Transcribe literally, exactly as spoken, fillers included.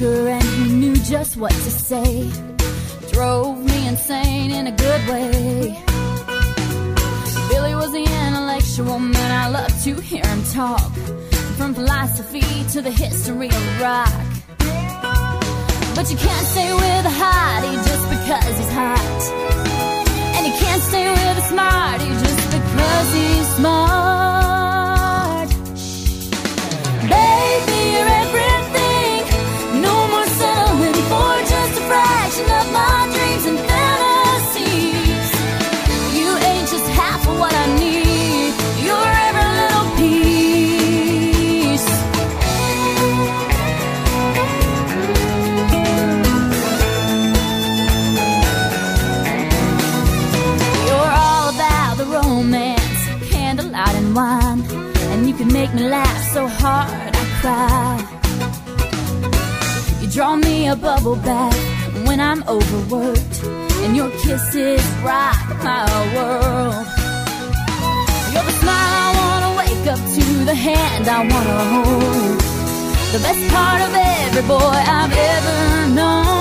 speaker and he knew just what to say. Drove me insane in a good way. Billy was the intellectual man, I loved to hear him talk. From philosophy to the history of rock. But you can't stay with a hottie just because he's hot. And you can't stay with a smarty just because he's smart. Baby, you're everything. No more settling for just a fraction of my dreams and fantasies. You ain't just half of what I need. You're every little piece. You're all about the romance, candlelight and wine. And you can make me laugh so hard I cry. You draw me a bubble bath when I'm overworked, and your kisses rock my world. You're the smile I wanna wake up to, the hand I wanna hold, the best part of every boy I've ever known.